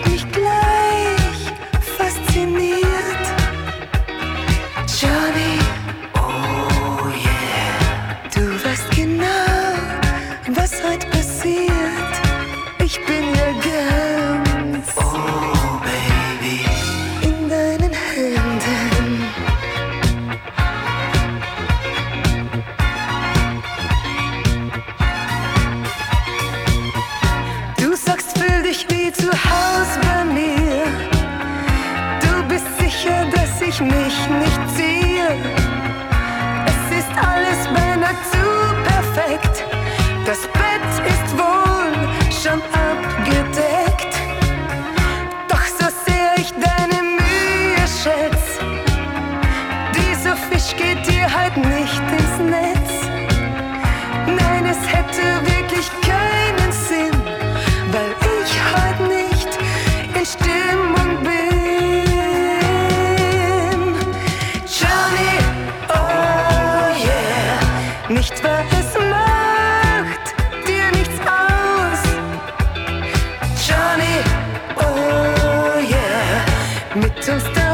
mich gleich fasziniert. Johnny, oh yeah, du weißt genau, was heute passiert. Ich bin ja ganz, oh Baby, in deinen Händen. Du sagst, fühl dich wie zu Haus bei mir. Du bist sicher, dass ich mich nicht ziehe. Es ist alles beinahe zu perfekt. Das Bett ist wohl schon abgedeckt. Doch so sehr ich deine Mühe schätz, dieser Fisch geht dir halt nicht ins Netz. Nein, es hätte wirklich keinen Sinn, weil ich halt nicht in Stimmung bin. Johnny, oh yeah, nicht wahr, es macht dir nichts aus. Johnny, oh yeah, mit uns